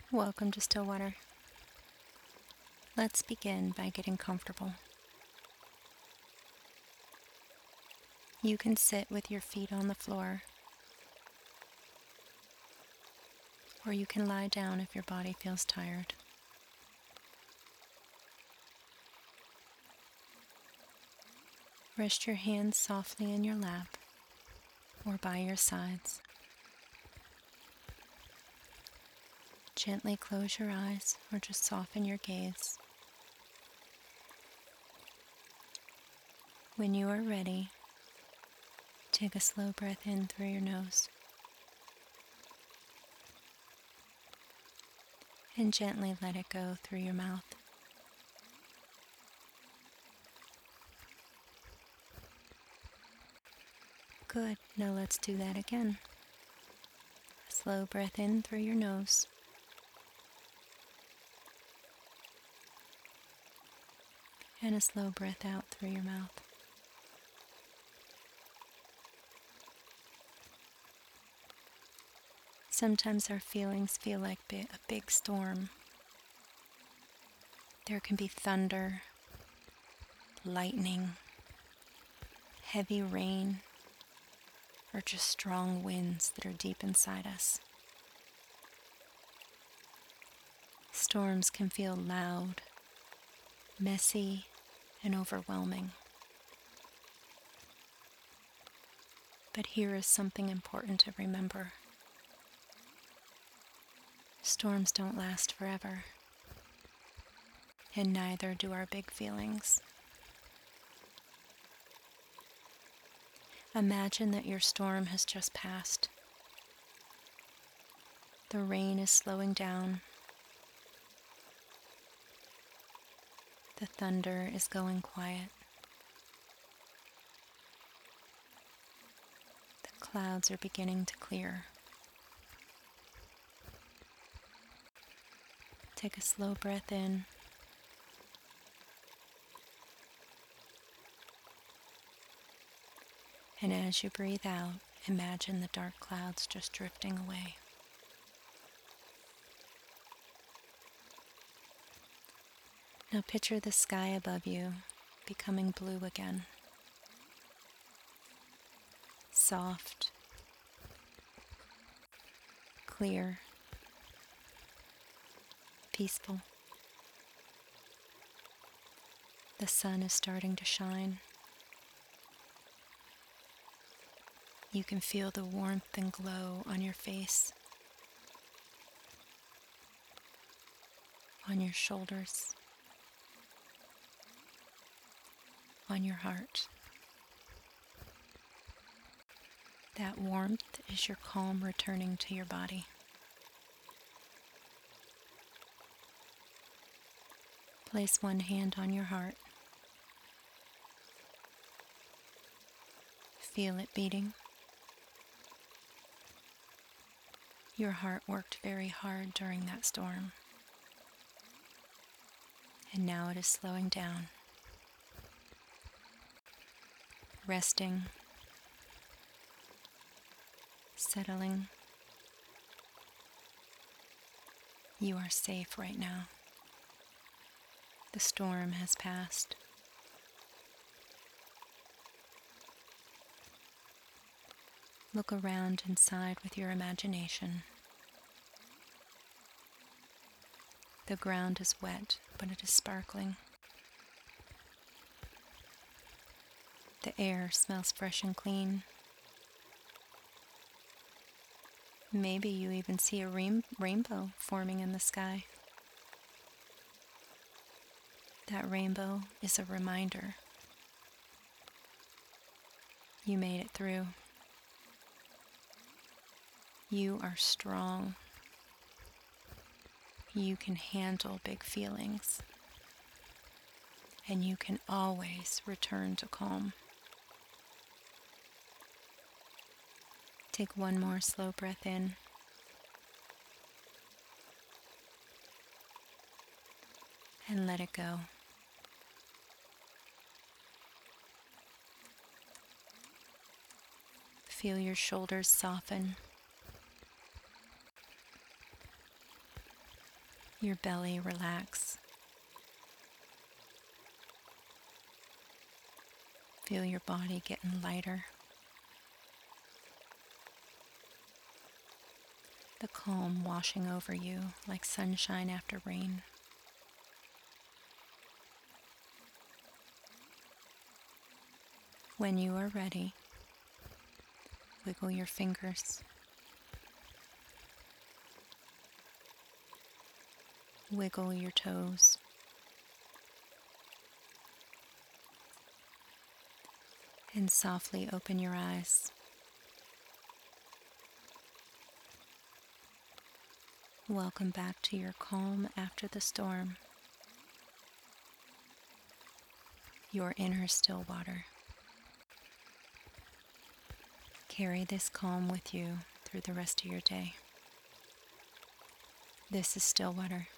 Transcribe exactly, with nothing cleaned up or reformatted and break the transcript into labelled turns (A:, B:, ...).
A: Welcome to Stillwater. Let's begin by getting comfortable. You can sit with your feet on the floor, or you can lie down if your body feels tired. Rest your hands softly in your lap or by your sides. Gently close your eyes or just soften your gaze. When you are ready, take a slow breath in through your nose and gently let it go through your mouth. Good. Now let's do that again. A slow breath in through your nose. And a slow breath out through your mouth. Sometimes our feelings feel like a big storm. There can be thunder, lightning, heavy rain, or just strong winds that are deep inside us. Storms can feel loud, messy, and overwhelming. But here is something important to remember. Storms don't last forever, and neither do our big feelings. Imagine that your storm has just passed. The rain is slowing down. The thunder is going quiet. The clouds are beginning to clear. Take a slow breath in. And as you breathe out, imagine the dark clouds just drifting away. Now picture the sky above you becoming blue again. Soft, clear, peaceful. The sun is starting to shine. You can feel the warmth and glow on your face, on your shoulders, on your heart. That warmth is your calm returning to your body. Place one hand on your heart. Feel it beating. Your heart worked very hard during that storm, and now it is slowing down, resting, settling. You are safe right now. The storm has passed. Look around inside with your imagination. The ground is wet, but it is sparkling. The air smells fresh and clean. Maybe you even see a rain- rainbow forming in the sky. That rainbow is a reminder. You made it through. You are strong. You can handle big feelings. And you can always return to calm. Take one more slow breath in. And let it go. Feel your shoulders soften. your belly relax. Feel your body getting lighter. The calm washing over you like sunshine after rain. When you are ready, wiggle your fingers. Wiggle your toes. And softly open your eyes. Welcome back to your calm after the storm. Your inner Stillwater. Carry this calm with you through the rest of your day. This is Stillwater.